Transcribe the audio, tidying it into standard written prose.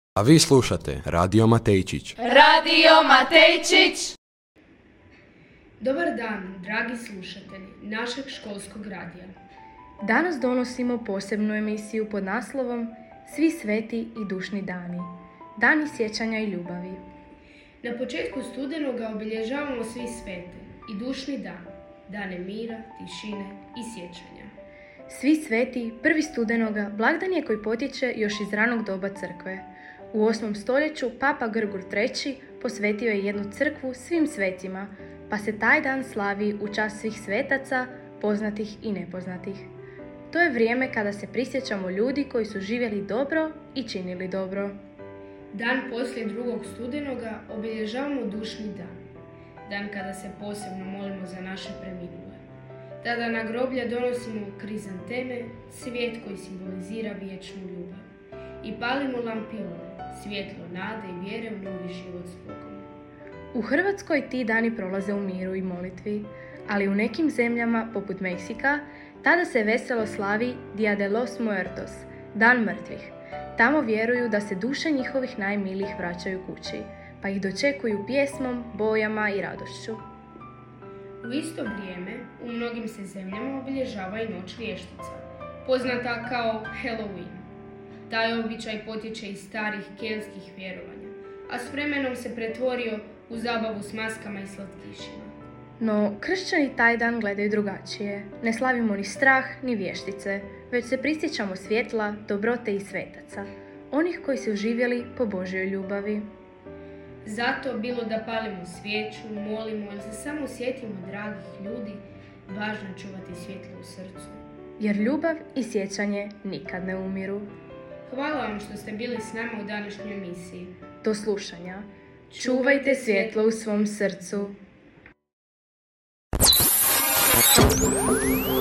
A vi slušate Radio Matejčić. Radio Matejčić! Dobar dan, dragi slušatelji našeg školskog radija. Danas donosimo posebnu emisiju pod naslovom Svi sveti i dušni dani. Dani sjećanja i ljubavi. Na početku studenoga obilježavamo svi svete i dušni dan, dane mira, tišine i sjećanja. Svi sveti, 1. studenoga, blagdan je koji potječe još iz ranog doba crkve. U 8. stoljeću Papa Grgur III. Posvetio je jednu crkvu svim svetima, pa se taj dan slavi u čast svih svetaca, poznatih i nepoznatih. To je vrijeme kada se prisjećamo ljudi koji su živjeli dobro i činili dobro. Dan poslije 2. studenoga obilježavamo dušni dan, dan kada se posebno molimo za naše preminule. Tada na groblje donosimo krizanteme, cvijet koji simbolizira vječnu ljubav, i palimo lampione, svjetlo nade i vjere u novi život s Bogom. U Hrvatskoj ti dani prolaze u miru i molitvi, ali u nekim zemljama, poput Meksika, tada se veselo slavi Dia de los Muertos, Dan mrtvih. Tamo vjeruju da se duše njihovih najmilijih vraćaju kući, pa ih dočekuju pjesmom, bojama i radošću. U isto vrijeme, u mnogim se zemljama obilježava i noć vještica, poznata kao Halloween. Taj običaj potječe iz starih keltskih vjerovanja, a s vremenom se pretvorio u zabavu s maskama i slatkišima. No, kršćani taj dan gledaju drugačije. Ne slavimo ni strah, ni vještice, već se prisjećamo svjetla, dobrote i svetaca, onih koji su živjeli po Božjoj ljubavi. Zato, bilo da palimo svijeću, molimo ili se samo sjetimo dragih ljudi, važno je čuvati svjetlo u srcu. Jer ljubav i sjećanje nikad ne umiru. Hvala vam što ste bili s nama u današnjoj emisiji. Do slušanja. Čuvajte svjetlo u svom srcu.